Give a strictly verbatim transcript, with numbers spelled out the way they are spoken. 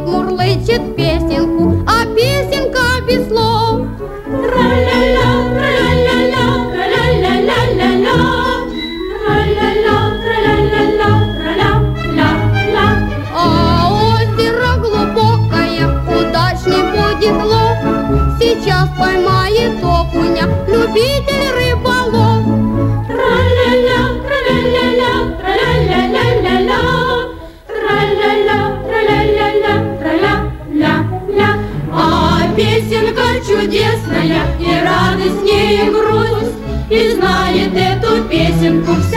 мурлычет песенку, а песенка без слов. Тра-ля-ля, тра-ля-ля-ля, тра-ля-ля-ля-ля-ля, тра-ля-ля, тра-ля-ля-ля, тра-ля-ля-ля. А озеро глубокое, удачный будет лов. Сейчас поймает окуня любитель рыболов. Тра-ля-ля, тра-ля-ля-ля, тра-ля-ля-ля-ля-ля, тра-ля-ля, тра-ля-ля-ля, тра-ля-ля-ля. А песенка чудесная, и радость, и грусть, и знает эту песенку